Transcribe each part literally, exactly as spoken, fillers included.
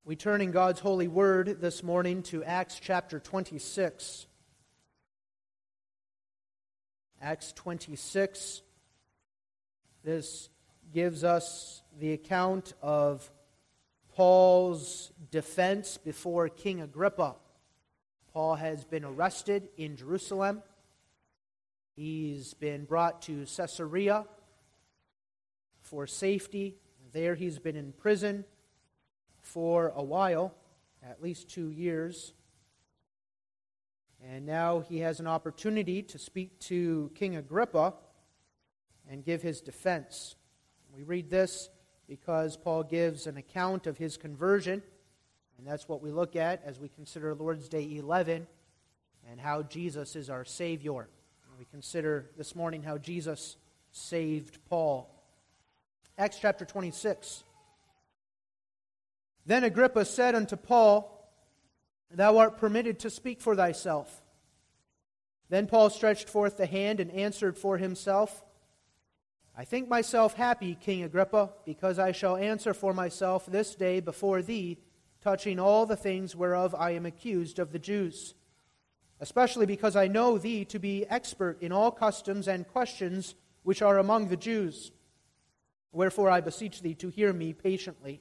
We turn in God's holy word this morning to Acts chapter twenty-six. Acts twenty-six. This gives us the account of Paul's defense before King Agrippa. Paul has been arrested in Jerusalem. He's been brought to Caesarea for safety. There he's been in prison for a while, at least two years. And now he has an opportunity to speak to King Agrippa and give his defense. We read this because Paul gives an account of his conversion, and that's what we look at as we consider Lord's Day eleven and how Jesus is our Savior. And we consider this morning how Jesus saved Paul. Acts chapter twenty-six. Then Agrippa said unto Paul, Thou art permitted to speak for thyself. Then Paul stretched forth the hand and answered for himself, I think myself happy, King Agrippa, because I shall answer for myself this day before thee, touching all the things whereof I am accused of the Jews, especially because I know thee to be expert in all customs and questions which are among the Jews. Wherefore I beseech thee to hear me patiently.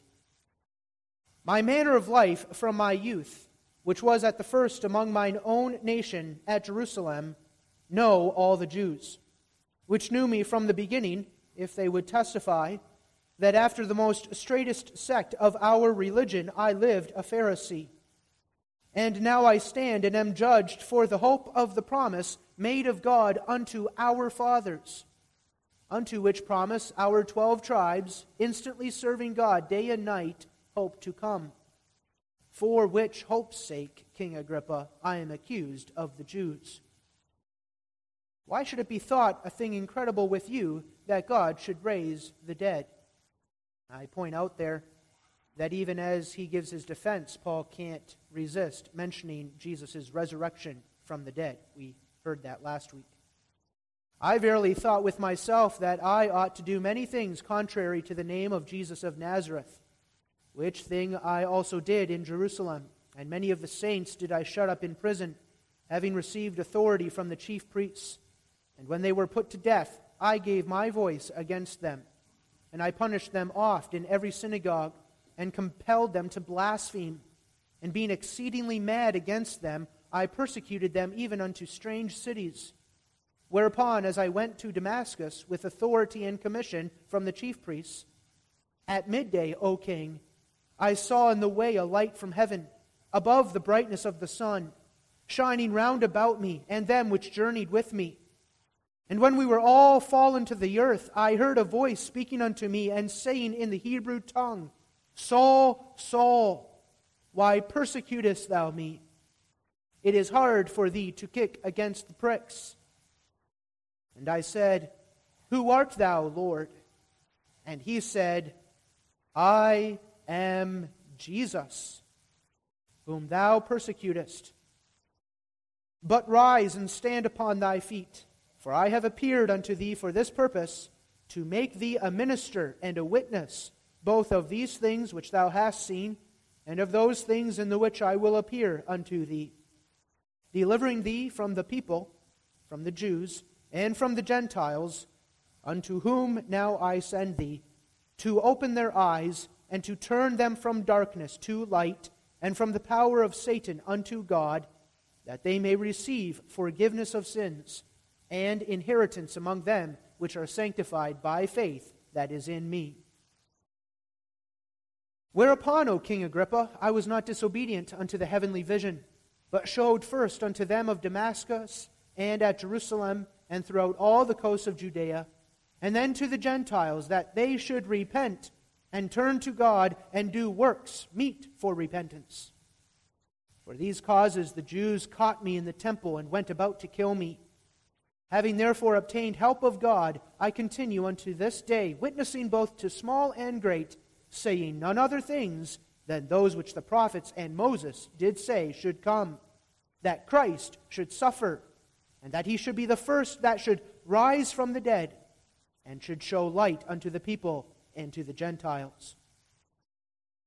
My manner of life from my youth, which was at the first among mine own nation at Jerusalem, know all the Jews, which knew me from the beginning, if they would testify, that after the most straitest sect of our religion I lived a Pharisee. And now I stand and am judged for the hope of the promise made of God unto our fathers, unto which promise our twelve tribes, instantly serving God day and night, hope to come. For which hope's sake, King Agrippa, I am accused of the Jews. Why should it be thought a thing incredible with you that God should raise the dead? I point out there that even as he gives his defense, Paul can't resist mentioning Jesus' resurrection from the dead. We heard that last week. I verily thought with myself that I ought to do many things contrary to the name of Jesus of Nazareth, which thing I also did in Jerusalem, and many of the saints did I shut up in prison, having received authority from the chief priests. And when they were put to death, I gave my voice against them, and I punished them oft in every synagogue, and compelled them to blaspheme. And being exceedingly mad against them, I persecuted them even unto strange cities. Whereupon, as I went to Damascus with authority and commission from the chief priests, at midday, O king, I saw in the way a light from heaven, above the brightness of the sun, shining round about me and them which journeyed with me. And when we were all fallen to the earth, I heard a voice speaking unto me and saying in the Hebrew tongue, Saul, Saul, why persecutest thou me? It is hard for thee to kick against the pricks. And I said, Who art thou, Lord? And he said, I am Jesus, whom thou persecutest. But rise and stand upon thy feet, for I have appeared unto thee for this purpose, to make thee a minister and a witness, both of these things which thou hast seen, and of those things in the which I will appear unto thee, delivering thee from the people, from the Jews, and from the Gentiles, unto whom now I send thee, to open their eyes, and to turn them from darkness to light, and from the power of Satan unto God, that they may receive forgiveness of sins, and inheritance among them which are sanctified by faith that is in me. Whereupon, O King Agrippa, I was not disobedient unto the heavenly vision, but showed first unto them of Damascus, and at Jerusalem, and throughout all the coasts of Judea, and then to the Gentiles, that they should repent, and turn to God, and do works meet for repentance. For these causes the Jews caught me in the temple, and went about to kill me. Having therefore obtained help of God, I continue unto this day, witnessing both to small and great, saying none other things than those which the prophets and Moses did say should come, that Christ should suffer, and that he should be the first that should rise from the dead, and should show light unto the people and to the Gentiles. And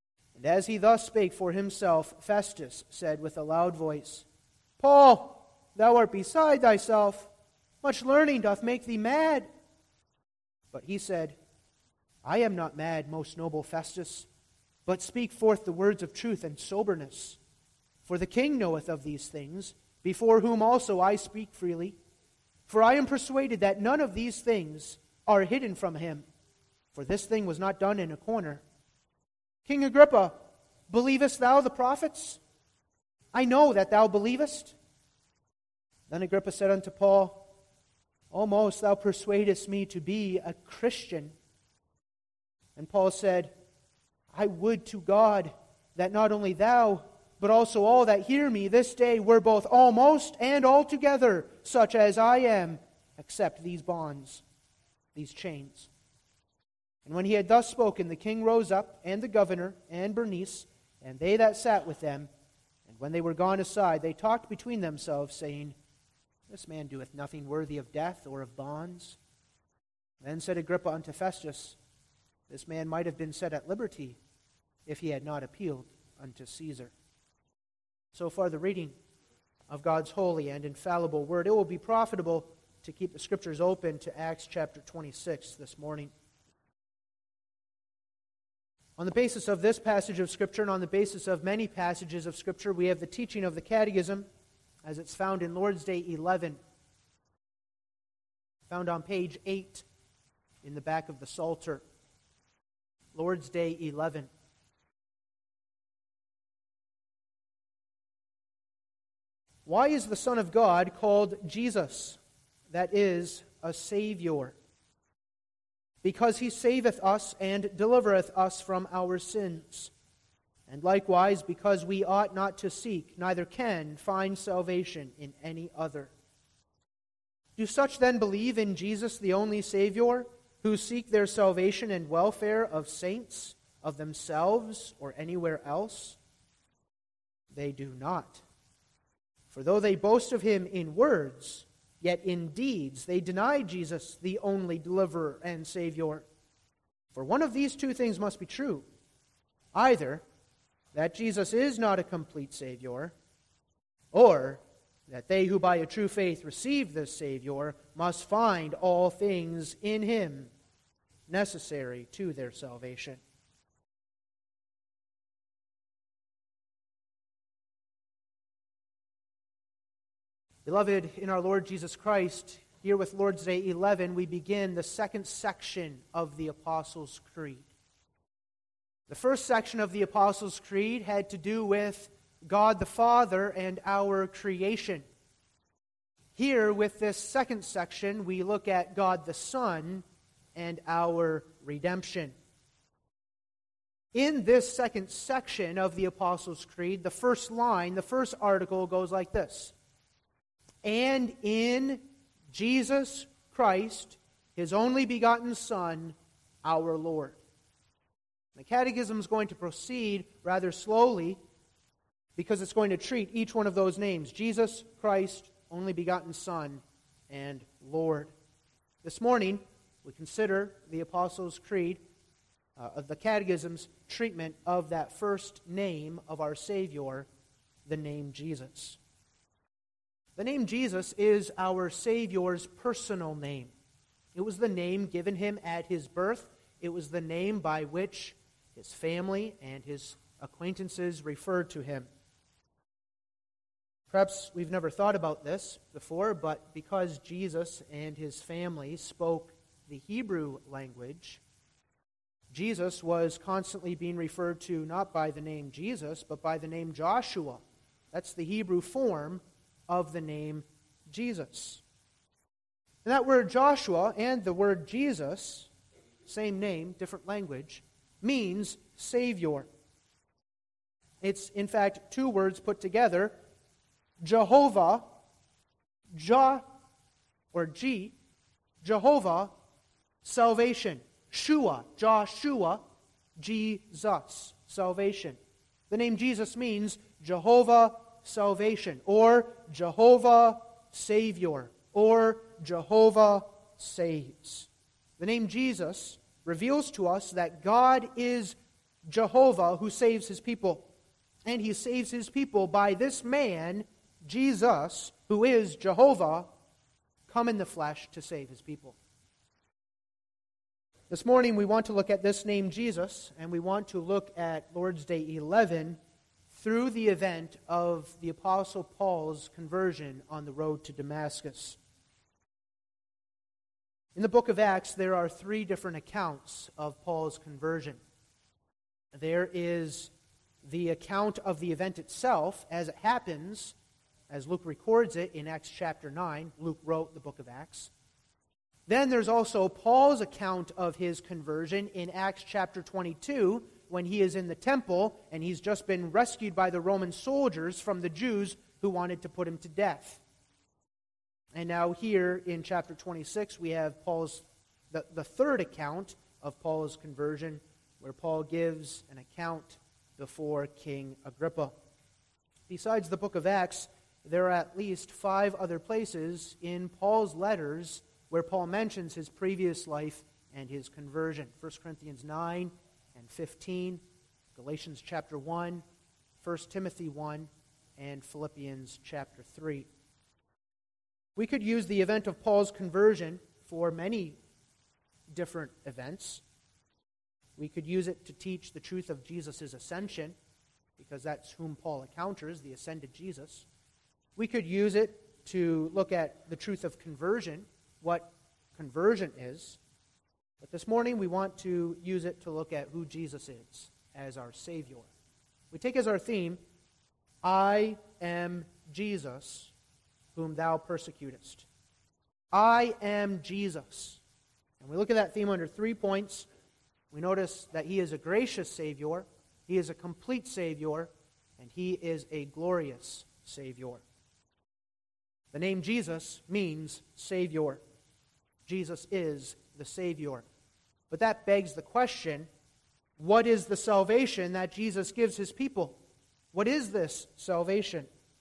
And as he thus spake for himself, Festus said with a loud voice, Paul, thou art beside thyself. Much learning doth make thee mad. But he said, I am not mad, most noble Festus, but speak forth the words of truth and soberness. For the king knoweth of these things, before whom also I speak freely. For I am persuaded that none of these things are hidden from him. For this thing was not done in a corner. King Agrippa, believest thou the prophets? I know that thou believest. Then Agrippa said unto Paul, Almost thou persuadest me to be a Christian. And Paul said, I would to God that not only thou, but also all that hear me this day were both almost and altogether such as I am, except these bonds, these chains. And when he had thus spoken, the king rose up, and the governor, and Bernice, and they that sat with them. And when they were gone aside, they talked between themselves, saying, This man doeth nothing worthy of death or of bonds. Then said Agrippa unto Festus, This man might have been set at liberty, if he had not appealed unto Caesar. So far the reading of God's holy and infallible word. It will be profitable to keep the Scriptures open to Acts chapter twenty-six this morning. On the basis of this passage of Scripture and on the basis of many passages of Scripture, we have the teaching of the Catechism as it's found in Lord's Day eleven, found on page eight in the back of the Psalter. Lord's Day eleven. Why is the Son of God called Jesus? That is, a Savior. Because he saveth us and delivereth us from our sins. And likewise, because we ought not to seek, neither can find salvation in any other. Do such then believe in Jesus the only Savior, who seek their salvation and welfare of saints, of themselves, or anywhere else? They do not. For though they boast of him in words, yet in deeds they deny Jesus the only deliverer and Savior. For one of these two things must be true. Either that Jesus is not a complete Savior, or that they who by a true faith receive this Savior must find all things in him necessary to their salvation. Beloved, in our Lord Jesus Christ, here with Lord's Day eleven, we begin the second section of the Apostles' Creed. The first section of the Apostles' Creed had to do with God the Father and our creation. Here, with this second section, we look at God the Son and our redemption. In this second section of the Apostles' Creed, the first line, the first article goes like this. And in Jesus Christ, his only begotten Son, our Lord. The Catechism is going to proceed rather slowly because it's going to treat each one of those names, Jesus Christ, only begotten Son, and Lord. This morning, we consider the Apostles' Creed, uh, of the Catechism's treatment of that first name of our Savior, the name Jesus. The name Jesus is our Savior's personal name. It was the name given him at his birth. It was the name by which his family and his acquaintances referred to him. Perhaps we've never thought about this before, but because Jesus and his family spoke the Hebrew language, Jesus was constantly being referred to not by the name Jesus, but by the name Joshua. That's the Hebrew form of the name Jesus. And that word Joshua and the word Jesus, same name, different language, means Savior. It's, in fact, two words put together. Jehovah, Jah, or G, Jehovah, salvation. Shua, Joshua, Jesus, salvation. The name Jesus means Jehovah, salvation, or Jehovah Savior, or Jehovah saves. The name Jesus reveals to us that God is Jehovah who saves his people. And he saves his people by this man, Jesus, who is Jehovah, come in the flesh to save his people. This morning we want to look at this name Jesus, and we want to look at Lord's Day eleven through the event of the Apostle Paul's conversion on the road to Damascus. In the book of Acts, there are three different accounts of Paul's conversion. There is the account of the event itself as it happens, as Luke records it in Acts chapter nine. Luke wrote the book of Acts. Then there's also Paul's account of his conversion in Acts chapter twenty-two, when he is in the temple and he's just been rescued by the Roman soldiers from the Jews who wanted to put him to death. And now here in chapter twenty-six, we have Paul's the, the third account of Paul's conversion, where Paul gives an account before King Agrippa. Besides the book of Acts, there are at least five other places in Paul's letters where Paul mentions his previous life and his conversion. First Corinthians nine and fifteen, Galatians chapter one, First Timothy one, and Philippians chapter three. We could use the event of Paul's conversion for many different events. We could use it to teach the truth of Jesus' ascension, because that's whom Paul encounters, the ascended Jesus. We could use it to look at the truth of conversion, what conversion is. But this morning we want to use it to look at who Jesus is as our Savior. We take as our theme, I am Jesus, whom thou persecutest. I am Jesus. And we look at that theme under three points. We notice that he is a gracious Savior, he is a complete Savior, and he is a glorious Savior. The name Jesus means Savior. Jesus is the Savior. But that begs the question, what is the salvation that Jesus gives his people? What is this salvation?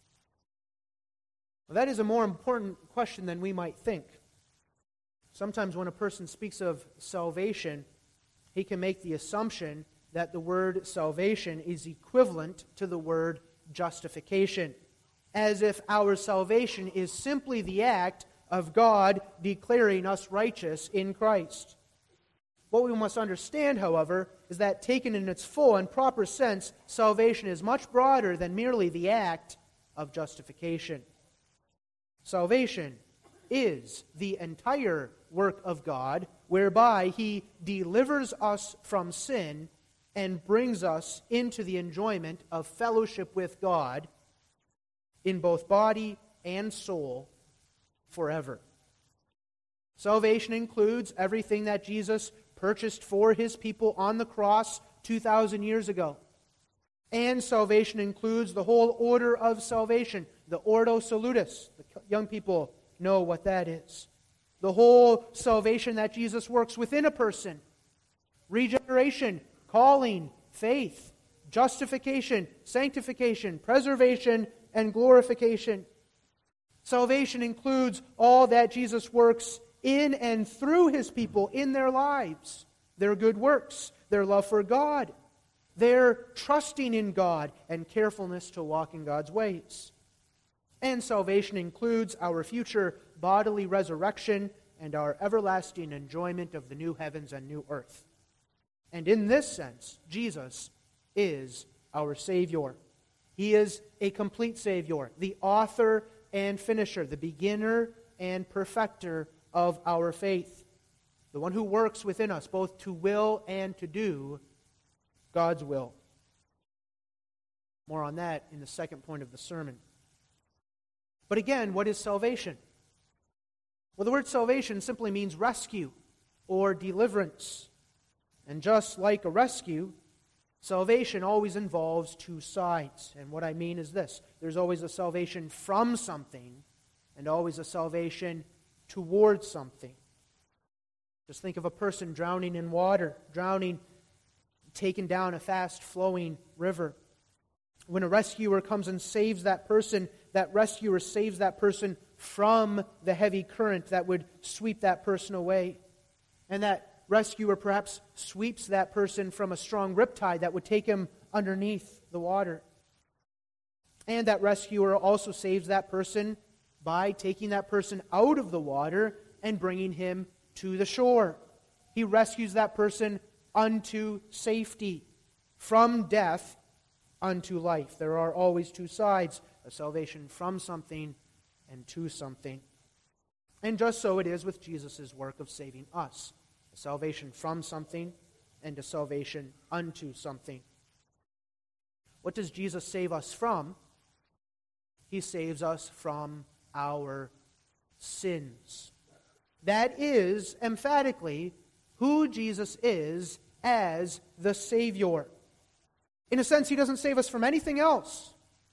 Well, that is a more important question than we might think. Sometimes when a person speaks of salvation, he can make the assumption that the word salvation is equivalent to the word justification, as if our salvation is simply the act of God declaring us righteous in Christ. What we must understand, however, is that taken in its full and proper sense, salvation is much broader than merely the act of justification. Salvation is the entire work of God, whereby he delivers us from sin and brings us into the enjoyment of fellowship with God in both body and soul forever. Salvation includes everything that Jesus purchased for his people on the cross two thousand years ago. And salvation includes the whole order of salvation, the Ordo Salutis. The young people know what that is. The whole salvation that Jesus works within a person. Regeneration, calling, faith, justification, sanctification, preservation, and glorification. Salvation includes all that Jesus works in and through his people in their lives. Their good works, their love for God, their trusting in God, and carefulness to walk in God's ways. And salvation includes our future bodily resurrection and our everlasting enjoyment of the new heavens and new earth. And in this sense, Jesus is our Savior. He is a complete Savior, the author and finisher, the beginner and perfecter of our faith, the one who works within us both to will and to do God's will. More on that in the second point of the sermon. But again, what is salvation? Well, the word salvation simply means rescue or deliverance. And just like a rescue, salvation always involves two sides. And what I mean is this: there's always a salvation from something and always a salvation towards something. Just think of a person drowning in water, drowning, taken down a fast-flowing river. When a rescuer comes and saves that person, that rescuer saves that person from the heavy current that would sweep that person away. And that rescuer perhaps sweeps that person from a strong riptide that would take him underneath the water. And that rescuer also saves that person by taking that person out of the water and bringing him to the shore. He rescues that person unto safety, from death unto life. There are always two sides, a salvation from something and to something. And just so it is with Jesus' work of saving us. A salvation from something and a salvation unto something. What does Jesus save us from? He saves us from our sins. That is, emphatically, who Jesus is as the Savior. In a sense, He doesn't save us from anything else.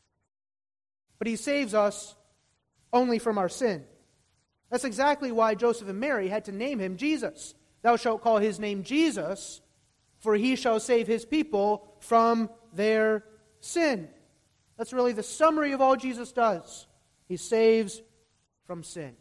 But He saves us only from our sin. That's exactly why Joseph and Mary had to name Him Jesus. Thou shalt call His name Jesus, for He shall save His people from their sin. That's really the summary of all Jesus does. He saves from sin.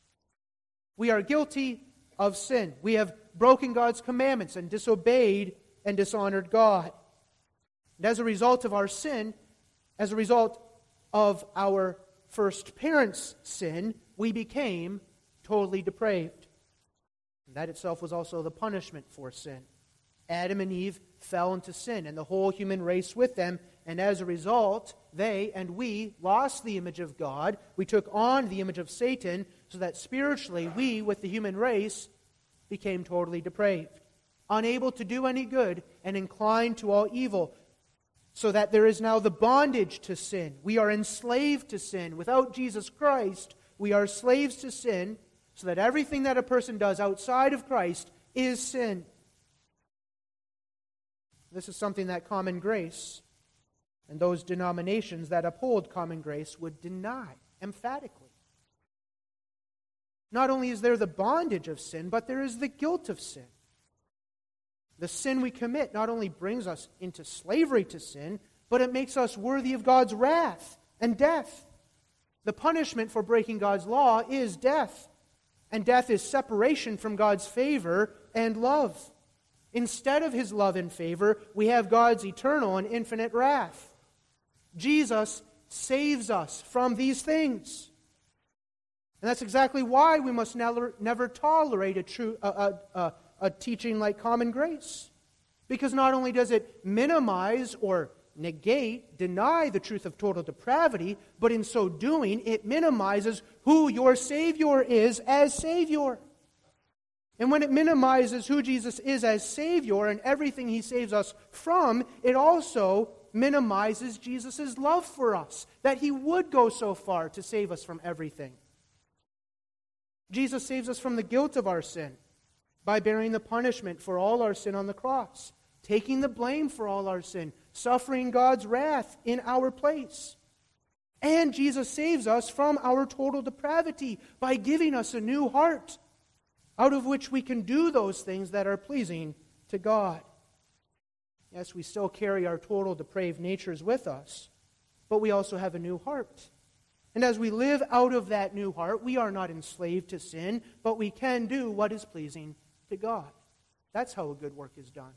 We are guilty of sin. We have broken God's commandments and disobeyed and dishonored God. And as a result of our sin, as a result of our first parents' sin, we became totally depraved. And that itself was also the punishment for sin. Adam and Eve fell into sin, and the whole human race with them, and as a result, they and we lost the image of God. We took on the image of Satan, so that spiritually we, with the human race, became totally depraved, unable to do any good, and inclined to all evil, so that there is now the bondage to sin. We are enslaved to sin. Without Jesus Christ, we are slaves to sin, so that everything that a person does outside of Christ is sin. This is something that common grace and those denominations that uphold common grace would deny emphatically. Not only is there the bondage of sin, but there is the guilt of sin. The sin we commit not only brings us into slavery to sin, but it makes us worthy of God's wrath and death. The punishment for breaking God's law is death, and death is separation from God's favor and love. Instead of His love and favor, we have God's eternal and infinite wrath. Jesus saves us from these things. And that's exactly why we must never, never tolerate a, true, a, a, a teaching like common grace. Because not only does it minimize or negate, deny the truth of total depravity, but in so doing, it minimizes who your Savior is as Savior. And when it minimizes who Jesus is as Savior and everything He saves us from, it also minimizes Jesus' love for us, that He would go so far to save us from everything. Jesus saves us from the guilt of our sin by bearing the punishment for all our sin on the cross, taking the blame for all our sin, suffering God's wrath in our place. And Jesus saves us from our total depravity by giving us a new heart, out of which we can do those things that are pleasing to God. Yes, we still carry our total depraved natures with us, but we also have a new heart. And as we live out of that new heart, we are not enslaved to sin, but we can do what is pleasing to God. That's how a good work is done.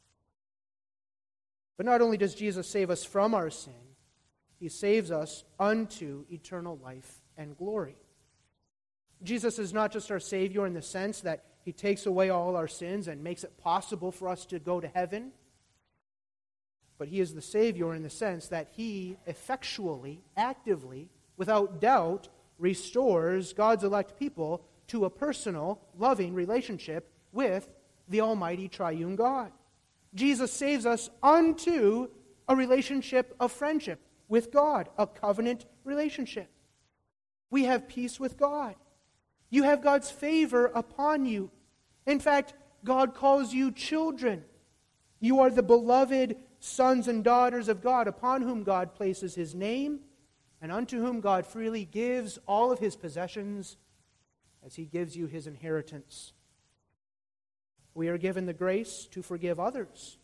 But not only does Jesus save us from our sin, He saves us unto eternal life and glory. Jesus is not just our Savior in the sense that He takes away all our sins and makes it possible for us to go to heaven, but He is the Savior in the sense that He effectually, actively, without doubt, restores God's elect people to a personal, loving relationship with the Almighty Triune God. Jesus saves us unto a relationship of friendship with God, a covenant relationship. We have peace with God. You have God's favor upon you. In fact, God calls you children. You are the beloved sons and daughters of God, upon whom God places His name, and unto whom God freely gives all of His possessions as He gives you His inheritance. We are given the grace to forgive others.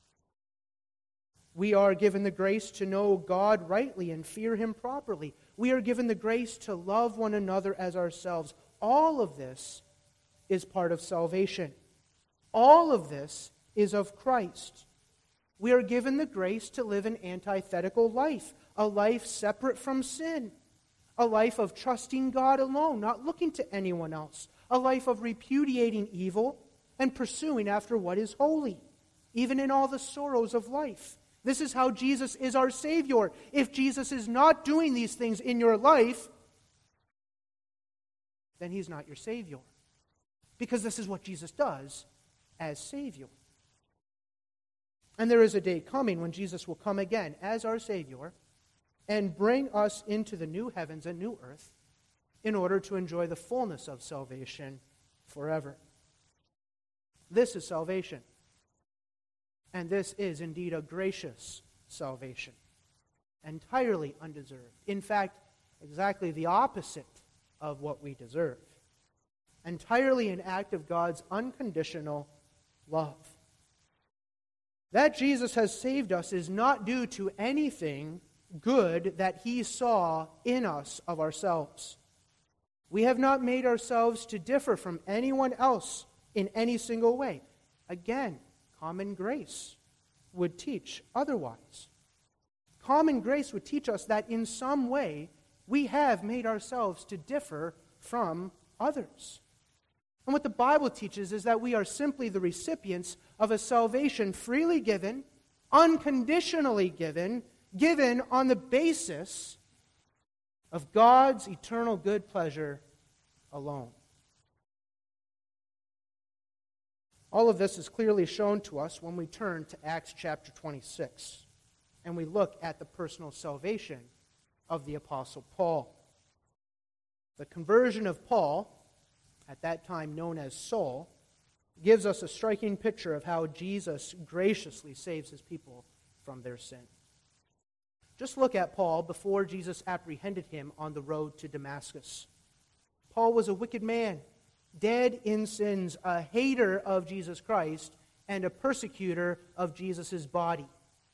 We are given the grace to know God rightly and fear Him properly. We are given the grace to love one another as ourselves. All of this is part of salvation. All of this is of Christ. We are given the grace to live an antithetical life, a life separate from sin, a life of trusting God alone, not looking to anyone else, a life of repudiating evil and pursuing after what is holy, even in all the sorrows of life. This is how Jesus is our Savior. If Jesus is not doing these things in your life, then He's not your Savior. Because this is what Jesus does as Savior. And there is a day coming when Jesus will come again as our Savior and bring us into the new heavens and new earth in order to enjoy the fullness of salvation forever. This is salvation. And this is indeed a gracious salvation, entirely undeserved. In fact, exactly the opposite of what we deserve. Entirely an act of God's unconditional love. That Jesus has saved us is not due to anything good that He saw in us of ourselves. We have not made ourselves to differ from anyone else in any single way. Again, common grace would teach otherwise. Common grace would teach us that in some way we have made ourselves to differ from others. And what the Bible teaches is that we are simply the recipients of a salvation freely given, unconditionally given, given on the basis of God's eternal good pleasure alone. All of this is clearly shown to us when we turn to Acts chapter twenty-six and we look at the personal salvation of the Apostle Paul. The conversion of Paul, at that time known as Saul, gives us a striking picture of how Jesus graciously saves His people from their sin. Just look at Paul before Jesus apprehended him on the road to Damascus. Paul was a wicked man, dead in sins, a hater of Jesus Christ, and a persecutor of Jesus' body.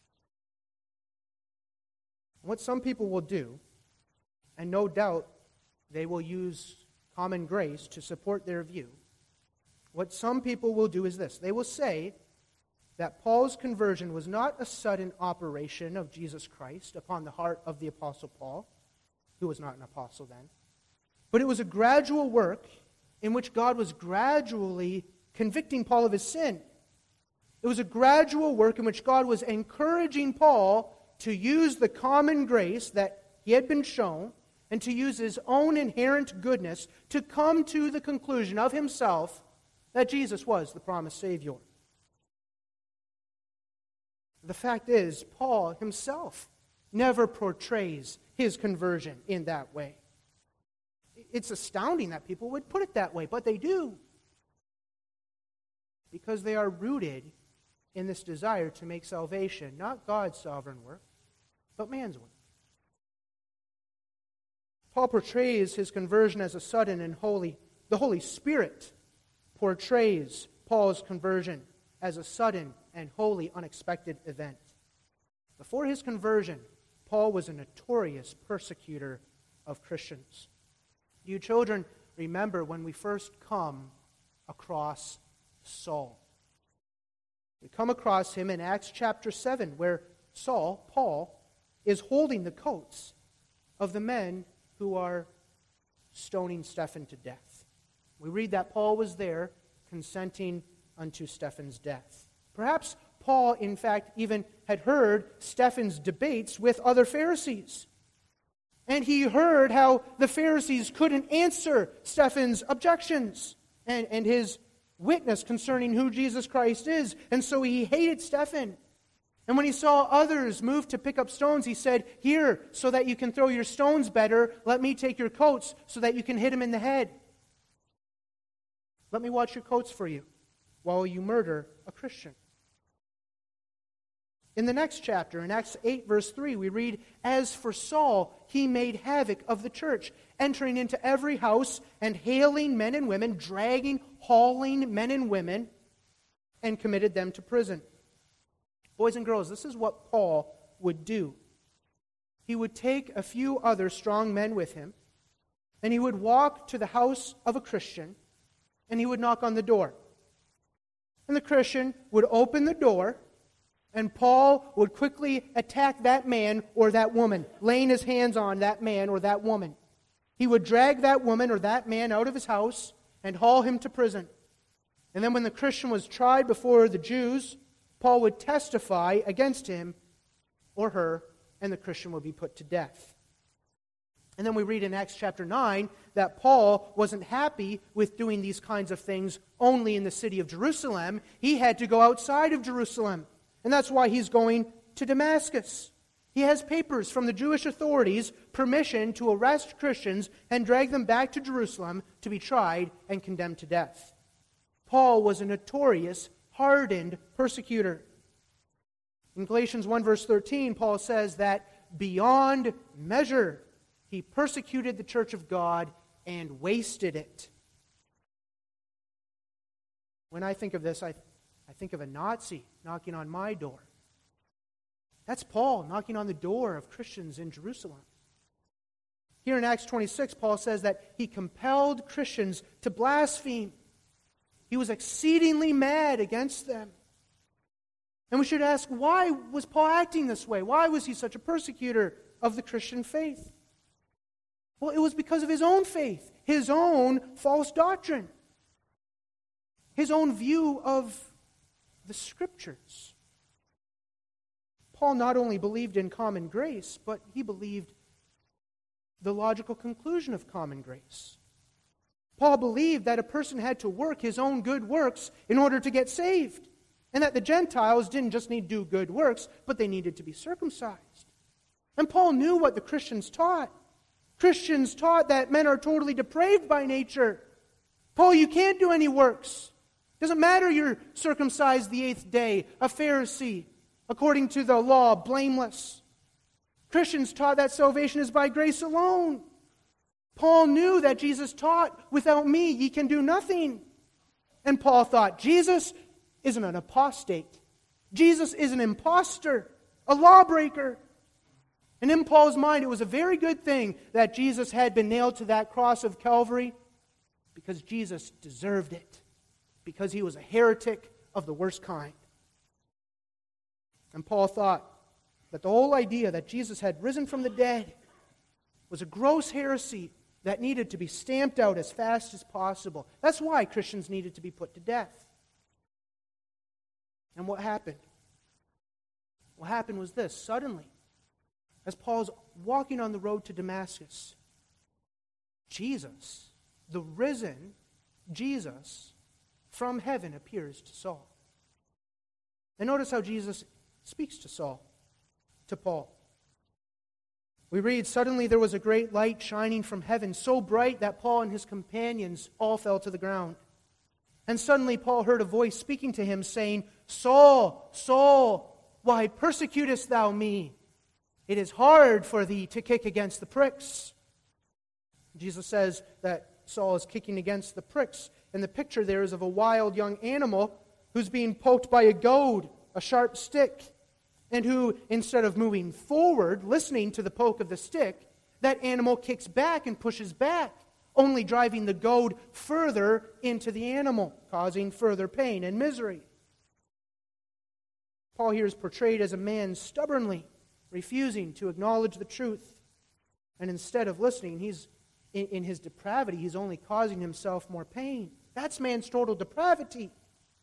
What some people will do, and no doubt they will use common grace to support their view, what some people will do is this. They will say that Paul's conversion was not a sudden operation of Jesus Christ upon the heart of the Apostle Paul, who was not an apostle then, but it was a gradual work in which God was gradually convicting Paul of his sin. It was a gradual work in which God was encouraging Paul to use the common grace that he had been shown and to use his own inherent goodness to come to the conclusion of himself that Jesus was the promised Savior. The fact is, Paul himself never portrays his conversion in that way. It's astounding that people would put it that way, but they do. Because they are rooted in this desire to make salvation not God's sovereign work, but man's work. Paul portrays his conversion as a sudden and holy. The Holy Spirit portrays Paul's conversion as a sudden and wholly unexpected event. Before his conversion, Paul was a notorious persecutor of Christians. You children remember when we first come across Saul. We come across him in Acts chapter seven, where Saul, Paul, is holding the coats of the men who are stoning Stephen to death. We read that Paul was there consenting unto Stephen's death. Perhaps Paul, in fact, even had heard Stephen's debates with other Pharisees. And he heard how the Pharisees couldn't answer Stephen's objections and, and his witness concerning who Jesus Christ is. And so he hated Stephen. And when he saw others move to pick up stones, he said, "Here, so that you can throw your stones better, let me take your coats so that you can hit him in the head. Let me watch your coats for you while you murder a Christian." In the next chapter, in Acts eight, verse three, we read, "As for Saul, he made havoc of the church, entering into every house and hailing men and women, dragging, hauling men and women, and committed them to prison." Boys and girls, this is what Paul would do. He would take a few other strong men with him, and he would walk to the house of a Christian, and he would knock on the door. And the Christian would open the door, and Paul would quickly attack that man or that woman, laying his hands on that man or that woman. He would drag that woman or that man out of his house and haul him to prison. And then when the Christian was tried before the Jews, Paul would testify against him or her, and the Christian would be put to death. And then we read in Acts chapter nine that Paul wasn't happy with doing these kinds of things only in the city of Jerusalem. He had to go outside of Jerusalem. And that's why he's going to Damascus. He has papers from the Jewish authorities, permission to arrest Christians and drag them back to Jerusalem to be tried and condemned to death. Paul was a notorious, hardened persecutor. In Galatians one verse thirteen, Paul says that beyond measure, he persecuted the church of God and wasted it. When I think of this, I, I think of a Nazi knocking on my door. That's Paul knocking on the door of Christians in Jerusalem. Here in Acts twenty-six, Paul says that he compelled Christians to blaspheme. He was exceedingly mad against them. And we should ask, why was Paul acting this way? Why was he such a persecutor of the Christian faith? Well, it was because of his own faith, his own false doctrine, his own view of the Scriptures. Paul not only believed in common grace, but he believed the logical conclusion of common grace. Paul believed that a person had to work his own good works in order to get saved, and that the Gentiles didn't just need to do good works, but they needed to be circumcised. And Paul knew what the Christians taught. Christians taught that men are totally depraved by nature. Paul, you can't do any works. Doesn't matter you're circumcised the eighth day, a Pharisee, according to the law, blameless. Christians taught that salvation is by grace alone. Paul knew that Jesus taught, without me ye can do nothing. And Paul thought, Jesus isn't an apostate. Jesus is an impostor, a lawbreaker. And in Paul's mind, it was a very good thing that Jesus had been nailed to that cross of Calvary, because Jesus deserved it, because he was a heretic of the worst kind. And Paul thought that the whole idea that Jesus had risen from the dead was a gross heresy that needed to be stamped out as fast as possible. That's why Christians needed to be put to death. And what happened? What happened was this. Suddenly, as Paul's walking on the road to Damascus, Jesus, the risen Jesus from heaven, appears to Saul. And notice how Jesus speaks to Saul, to Paul. We read, suddenly there was a great light shining from heaven, so bright that Paul and his companions all fell to the ground. And suddenly Paul heard a voice speaking to him, saying, Saul, Saul, why persecutest thou me? It is hard for thee to kick against the pricks. Jesus says that Saul is kicking against the pricks. And the picture there is of a wild young animal who's being poked by a goad, a sharp stick, and who, instead of moving forward, listening to the poke of the stick, that animal kicks back and pushes back, only driving the goad further into the animal, causing further pain and misery. Paul here is portrayed as a man stubbornly refusing to acknowledge the truth. And instead of listening, he's in, in his depravity, he's only causing himself more pain. That's man's total depravity.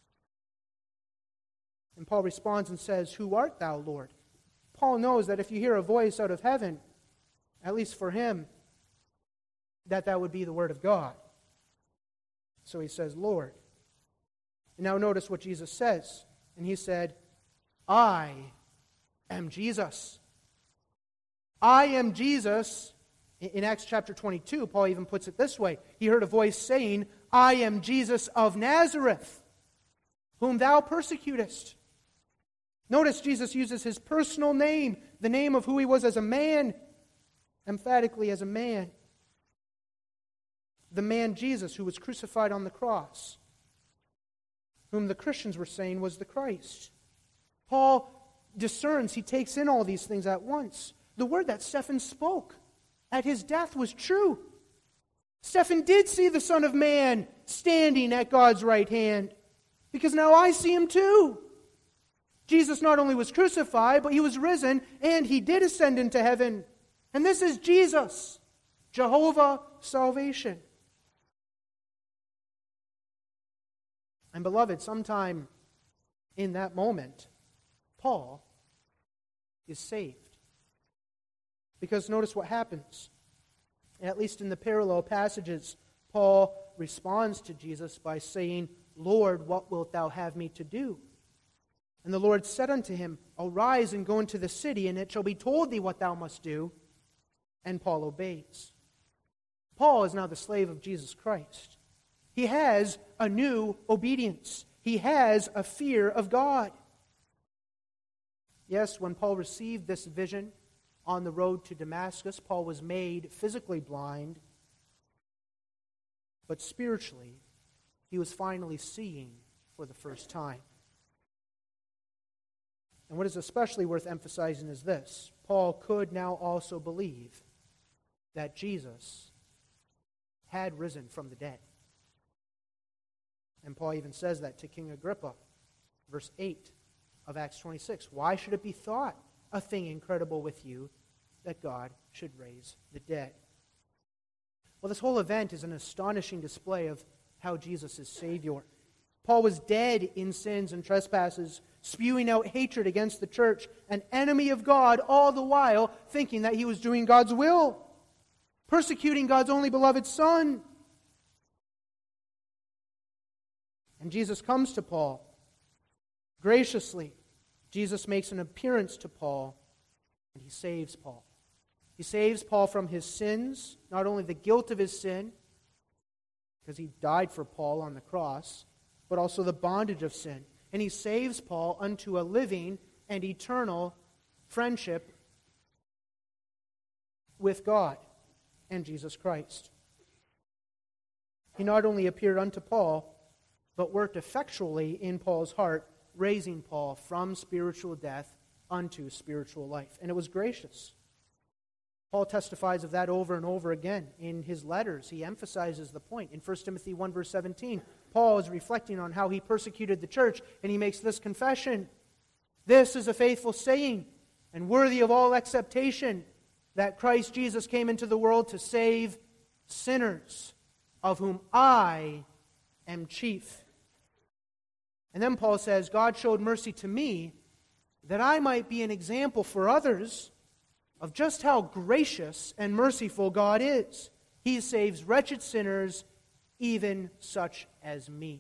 And Paul responds and says, Who art thou, Lord? Paul knows that if you hear a voice out of heaven, at least for him, that that would be the word of God. So he says, Lord. And now notice what Jesus says. And he said, I am Jesus. I am Jesus. In Acts chapter twenty-two, Paul even puts it this way. He heard a voice saying, I am Jesus of Nazareth, whom thou persecutest. Notice Jesus uses his personal name, the name of who he was as a man, emphatically as a man. The man Jesus who was crucified on the cross, whom the Christians were saying was the Christ. Paul discerns, he takes in all these things at once. The word that Stephen spoke at his death was true. Stephen did see the Son of Man standing at God's right hand. Because now I see him too. Jesus not only was crucified, but he was risen, and he did ascend into heaven. And this is Jesus, Jehovah salvation. And beloved, sometime in that moment, Paul is saved. Because notice what happens. At least in the parallel passages, Paul responds to Jesus by saying, Lord, what wilt thou have me to do? And the Lord said unto him, Arise and go into the city, and it shall be told thee what thou must do. And Paul obeys. Paul is now the slave of Jesus Christ. He has a new obedience. He has a fear of God. Yes, when Paul received this vision on the road to Damascus, Paul was made physically blind, but spiritually, he was finally seeing for the first time. And what is especially worth emphasizing is this. Paul could now also believe that Jesus had risen from the dead. And Paul even says that to King Agrippa, verse eight of Acts twenty-six. Why should it be thought a thing incredible with you that God should raise the dead? Well, this whole event is an astonishing display of how Jesus is Savior. Paul was dead in sins and trespasses, spewing out hatred against the church, an enemy of God, all the while thinking that he was doing God's will, persecuting God's only beloved Son. And Jesus comes to Paul. Graciously, Jesus makes an appearance to Paul, and he saves Paul. He saves Paul from his sins, not only the guilt of his sin, because he died for Paul on the cross, but also the bondage of sin. And he saves Paul unto a living and eternal friendship with God and Jesus Christ. He not only appeared unto Paul, but worked effectually in Paul's heart, raising Paul from spiritual death unto spiritual life. And it was gracious. Paul testifies of that over and over again in his letters. He emphasizes the point. In First Timothy one, verse seventeen, Paul is reflecting on how he persecuted the church, and he makes this confession. This is a faithful saying, and worthy of all acceptation, that Christ Jesus came into the world to save sinners, of whom I am chief. And then Paul says, God showed mercy to me, that I might be an example for others of just how gracious and merciful God is. He saves wretched sinners, even such as me.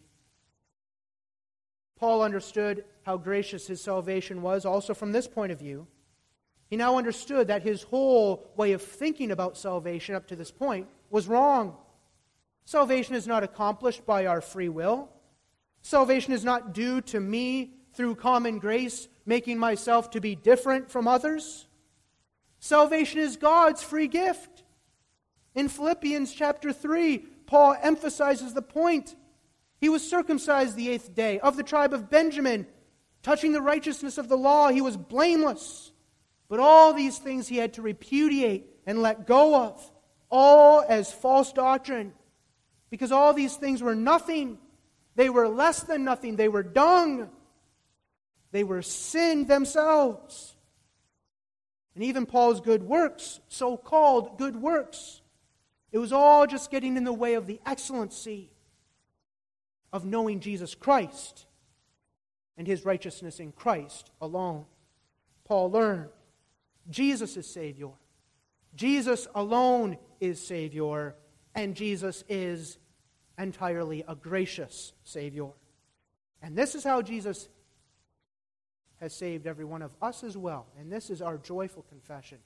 Paul understood how gracious his salvation was also from this point of view. He now understood that his whole way of thinking about salvation up to this point was wrong. Salvation is not accomplished by our free will. Salvation is not due to me through common grace, making myself to be different from others. Salvation is God's free gift. In Philippians chapter three, Paul emphasizes the point. He was circumcised the eighth day, of the tribe of Benjamin. Touching the righteousness of the law, he was blameless. But all these things he had to repudiate and let go of, all as false doctrine. Because all these things were nothing. They were less than nothing. They were dung. They were sin themselves. And even Paul's good works, so-called good works, it was all just getting in the way of the excellency of knowing Jesus Christ and his righteousness in Christ alone. Paul learned Jesus is Savior. Jesus alone is Savior, and Jesus is entirely a gracious Savior. And this is how Jesus has saved every one of us as well. And this is our joyful confession.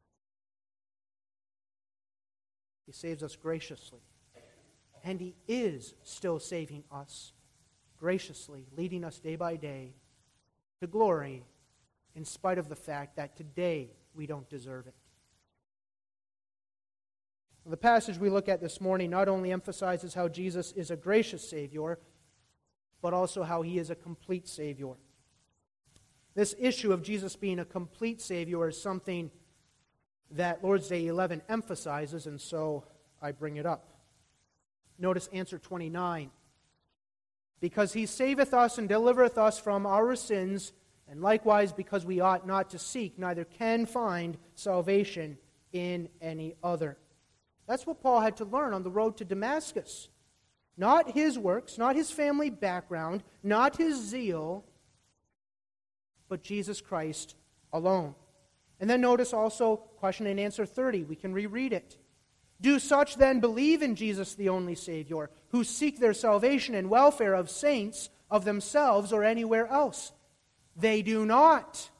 He saves us graciously. And He is still saving us graciously, leading us day by day to glory, in spite of the fact that today we don't deserve it. The passage we look at this morning not only emphasizes how Jesus is a gracious Savior, but also how He is a complete Savior. This issue of Jesus being a complete Savior is something that Lord's Day eleven emphasizes, and so I bring it up. Notice answer twenty-nine. because he saveth us and delivereth us from our sins, and likewise because we ought not to seek, neither can find salvation in any other. That's what Paul had to learn on the road to Damascus. Not his works, not his family background, not his zeal, but Jesus Christ alone. And then notice also question and answer thirty. We can reread it. Do such then believe in Jesus the only Savior, who seek their salvation and welfare of saints, of themselves, or anywhere else? They do not.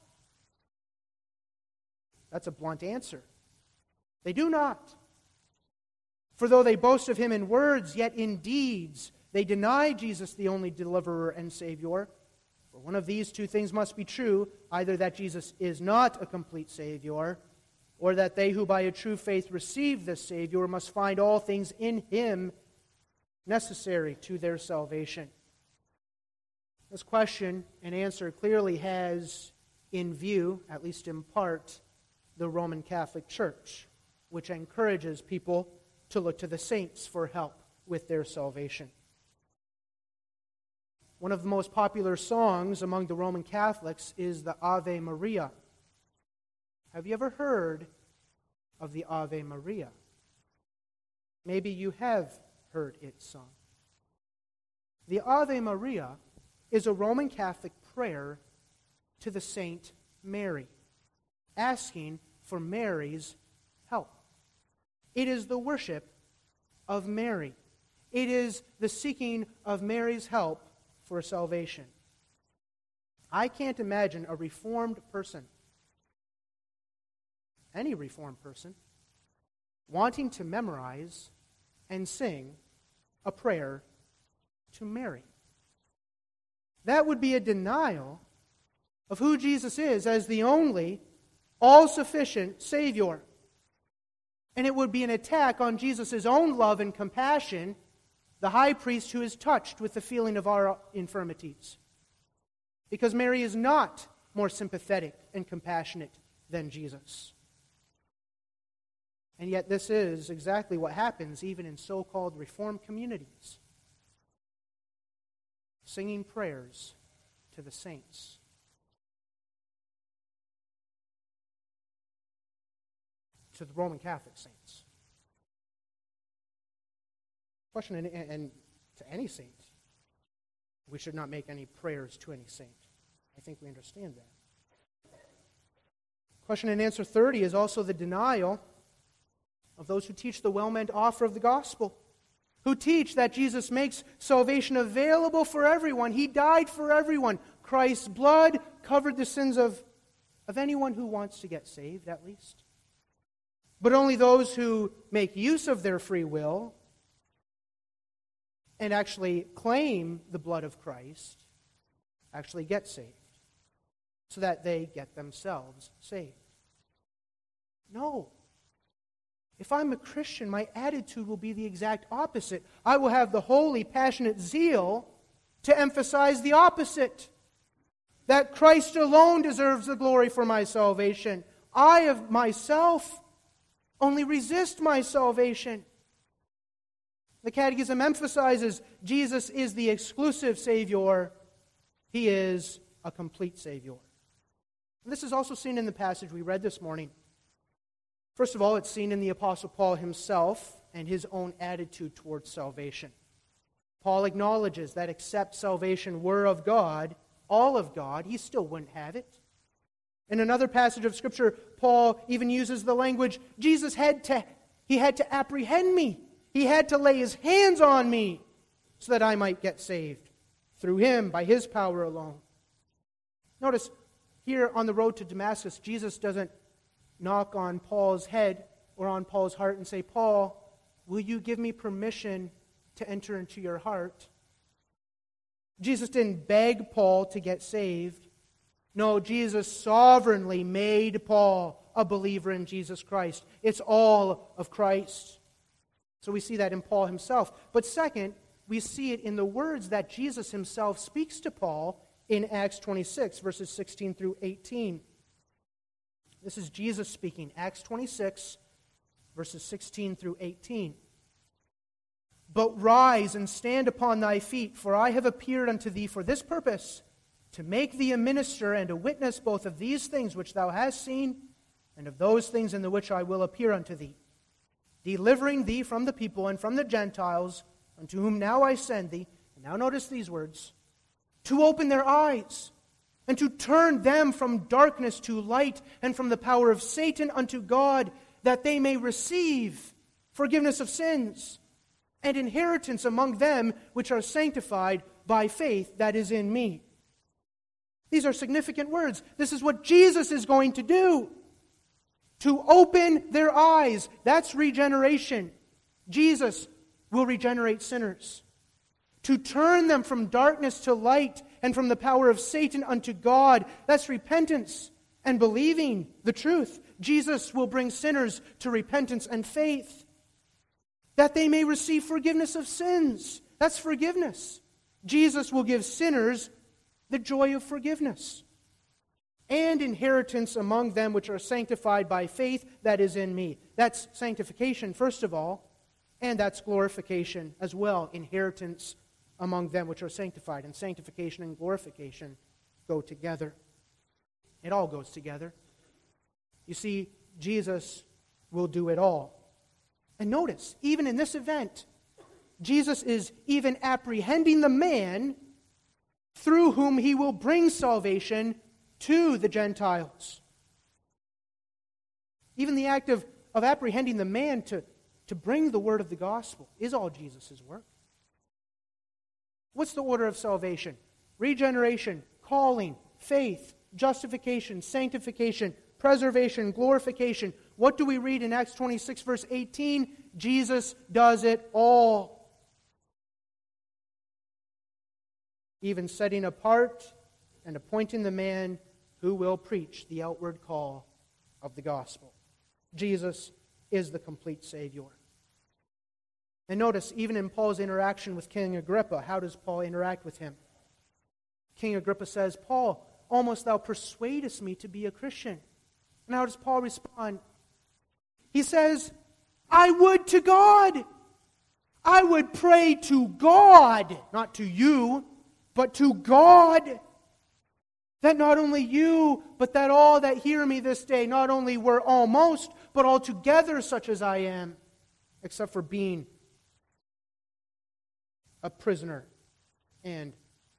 That's a blunt answer. They do not. For though they boast of him in words, yet in deeds they deny Jesus the only deliverer and Savior. For one of these two things must be true, either that Jesus is not a complete Savior, or that they who by a true faith receive this Savior must find all things in him necessary to their salvation. This question and answer clearly has in view, at least in part, the Roman Catholic Church, which encourages people to look to the saints for help with their salvation. One of the most popular songs among the Roman Catholics is the Ave Maria. Have you ever heard of the Ave Maria? Maybe you have heard it sung. The Ave Maria is a Roman Catholic prayer to the Saint Mary, asking for Mary's help. It is the worship of Mary. It is the seeking of Mary's help for salvation. I can't imagine a Reformed person, any Reformed person, wanting to memorize and sing a prayer to Mary. That would be a denial of who Jesus is as the only, all-sufficient Savior. And it would be an attack on Jesus' own love and compassion, the high priest who is touched with the feeling of our infirmities. Because Mary is not more sympathetic and compassionate than Jesus. And yet this is exactly what happens even in so-called Reformed communities. Singing prayers to the saints. To the Roman Catholic saints. Question, and, and to any saint. We should not make any prayers to any saint. I think we understand that. Question and answer thirty is also the denial of those who teach the well-meant offer of the gospel, who teach that Jesus makes salvation available for everyone. He died for everyone. Christ's blood covered the sins of, of anyone who wants to get saved, at least. But only those who make use of their free will and actually claim the blood of Christ actually get saved, so that they get themselves saved. No. If I'm a Christian, my attitude will be the exact opposite. I will have the holy, passionate zeal to emphasize the opposite. That Christ alone deserves the glory for my salvation. I of myself only resist my salvation. The Catechism emphasizes Jesus is the exclusive Savior. He is a complete Savior. And this is also seen in the passage we read this morning. First of all, it's seen in the Apostle Paul himself and his own attitude towards salvation. Paul acknowledges that except salvation were of God, all of God, he still wouldn't have it. In another passage of Scripture, Paul even uses the language, Jesus had to, he had to apprehend me. He had to lay his hands on me so that I might get saved through him, by his power alone. Notice, here on the road to Damascus, Jesus doesn't knock on Paul's head or on Paul's heart and say, Paul, will you give me permission to enter into your heart? Jesus didn't beg Paul to get saved. No, Jesus sovereignly made Paul a believer in Jesus Christ. It's all of Christ. So we see that in Paul himself. But second, we see it in the words that Jesus himself speaks to Paul in Acts twenty-six, verses sixteen through eighteen. This is Jesus speaking, Acts twenty-six, verses sixteen through eighteen. But rise and stand upon thy feet, for I have appeared unto thee for this purpose, to make thee a minister and a witness both of these things which thou hast seen, and of those things in the which I will appear unto thee, delivering thee from the people and from the Gentiles, unto whom now I send thee. And now notice these words: to open their eyes, and to turn them from darkness to light, and from the power of Satan unto God, that they may receive forgiveness of sins, and inheritance among them which are sanctified by faith that is in me. These are significant words. This is what Jesus is going to do. To open their eyes. That's regeneration. Jesus will regenerate sinners. To turn them from darkness to light, and from the power of Satan unto God. That's repentance and believing the truth. Jesus will bring sinners to repentance and faith, that they may receive forgiveness of sins. That's forgiveness. Jesus will give sinners the joy of forgiveness. And inheritance among them which are sanctified by faith that is in me. That's sanctification, first of all, and that's glorification as well. Inheritance among them which are sanctified. And sanctification and glorification go together. It all goes together. You see, Jesus will do it all. And notice, even in this event, Jesus is even apprehending the man through whom he will bring salvation to the Gentiles. Even the act of, of apprehending the man to, to bring the word of the gospel is all Jesus' work. What's the order of salvation? Regeneration, calling, faith, justification, sanctification, preservation, glorification. What do we read in Acts twenty-six, verse eighteen? Jesus does it all. Even setting apart and appointing the man who will preach the outward call of the gospel. Jesus is the complete Savior. And notice, even in Paul's interaction with King Agrippa, how does Paul interact with him? King Agrippa says, Paul, almost thou persuadest me to be a Christian. And how does Paul respond? He says, I would to God. I would pray to God, not to you, but to God, that not only you, but that all that hear me this day not only were almost, but altogether such as I am, except for being a prisoner and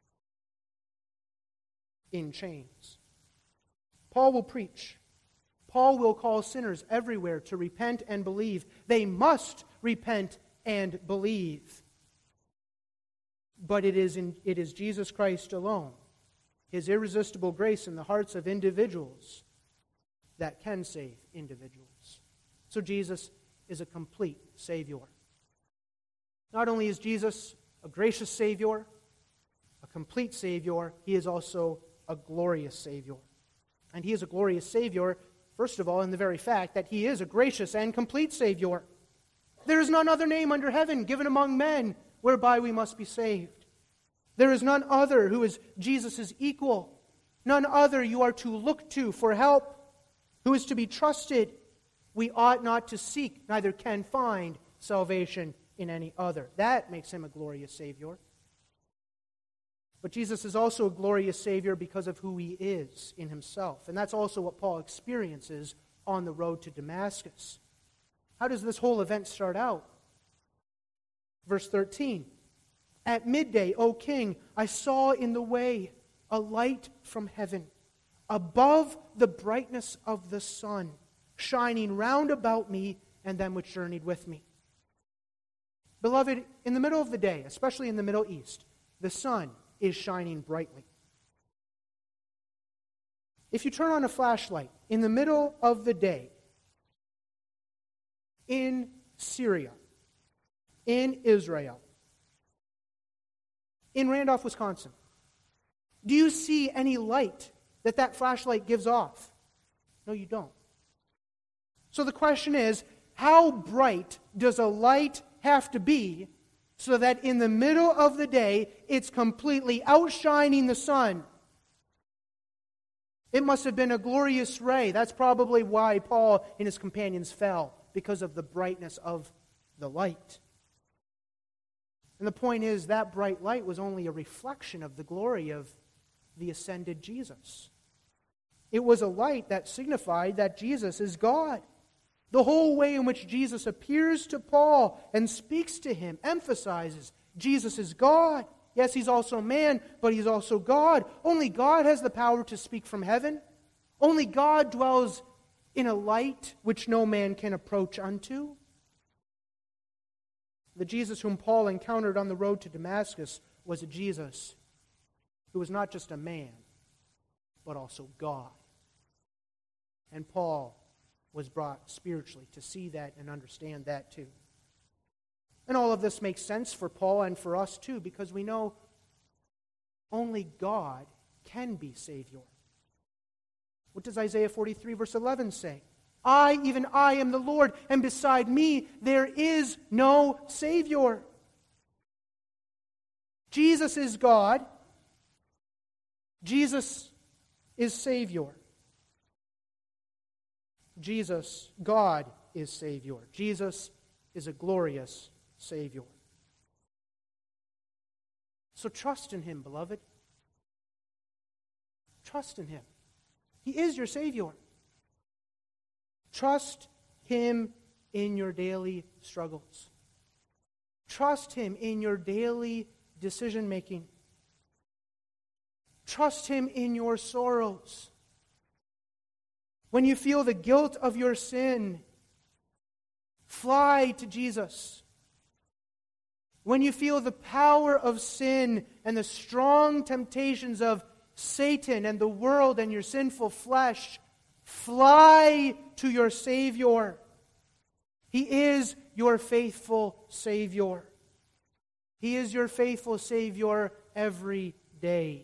in chains. Paul will preach. Paul will call sinners everywhere to repent and believe. They must repent and believe. But it is, in, it is Jesus Christ alone, His irresistible grace in the hearts of individuals, that can save individuals. So Jesus is a complete Savior. Not only is Jesus a gracious Savior, a complete Savior, He is also a glorious Savior. And He is a glorious Savior, first of all, in the very fact that He is a gracious and complete Savior. There is none other name under heaven given among men whereby we must be saved. There is none other who is Jesus' equal. None other you are to look to for help, who is to be trusted. We ought not to seek, neither can find salvation in any other. That makes Him a glorious Savior. But Jesus is also a glorious Savior because of who He is in Himself. And that's also what Paul experiences on the road to Damascus. How does this whole event start out? Verse thirteen. At midday, O king, I saw in the way a light from heaven, above the brightness of the sun, shining round about me and them which journeyed with me. Beloved, in the middle of the day, especially in the Middle East, the sun is shining brightly. If you turn on a flashlight in the middle of the day, in Syria, in Israel, in Randolph, Wisconsin, do you see any light that that flashlight gives off? No, you don't. So the question is, how bright does a light have to be so that in the middle of the day it's completely outshining the sun? It must have been a glorious ray. That's probably why Paul and his companions fell, because of the brightness of the light. And the point is, that bright light was only a reflection of the glory of the ascended Jesus. It was a light that signified that Jesus is God. The whole way in which Jesus appears to Paul and speaks to him emphasizes Jesus is God. Yes, he's also man, but he's also God. Only God has the power to speak from heaven. Only God dwells in a light which no man can approach unto. The Jesus whom Paul encountered on the road to Damascus was a Jesus who was not just a man, but also God. And Paul was brought spiritually to see that and understand that too. And all of this makes sense for Paul and for us too, because we know only God can be Savior. What does Isaiah forty-three verse eleven say? I, even I, am the Lord, and beside me there is no Savior. Jesus is God. Jesus is Savior. Jesus, God, is Savior. Jesus is a glorious Savior. So trust in Him, beloved. Trust in Him. He is your Savior. Trust Him in your daily struggles. Trust Him in your daily decision-making. Trust Him in your sorrows. When you feel the guilt of your sin, fly to Jesus. When you feel the power of sin and the strong temptations of Satan and the world and your sinful flesh, fly to your Savior. He is your faithful Savior. He is your faithful Savior every day.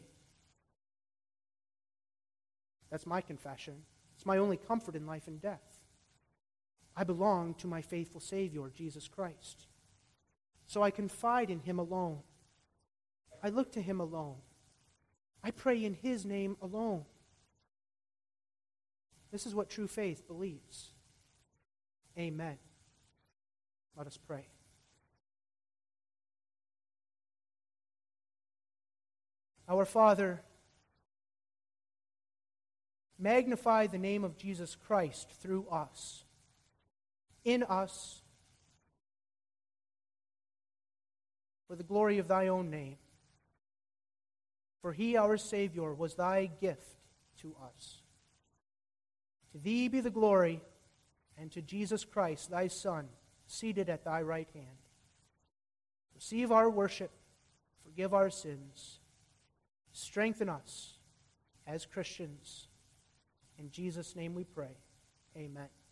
That's my confession. It's my only comfort in life and death. I belong to my faithful Savior, Jesus Christ. So I confide in Him alone. I look to Him alone. I pray in His name alone. This is what true faith believes. Amen. Let us pray. Our Father, magnify the name of Jesus Christ through us, in us, for the glory of Thy own name. For He, our Savior, was Thy gift to us. To Thee be the glory, and to Jesus Christ, Thy Son, seated at Thy right hand. Receive our worship, forgive our sins, strengthen us as Christians. In Jesus' name we pray. Amen.